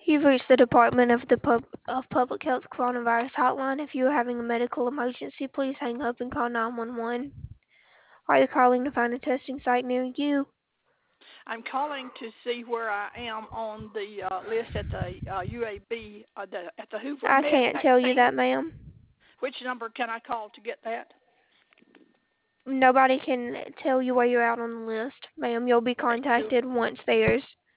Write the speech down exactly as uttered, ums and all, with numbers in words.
You've reached the Department of the Pub of Public Health Coronavirus Hotline. If you are having a medical emergency, please hang up and call nine one one. Are you calling to find a testing site near you? I'm calling to see where I am on the uh, list at the uh, U A B, uh, the, at the Hoover I Med can't tell you vaccine. that, ma'am. Which number can I call to get that? Nobody can tell you where you're at on the list, ma'am. You'll be Okay, do contacted once there's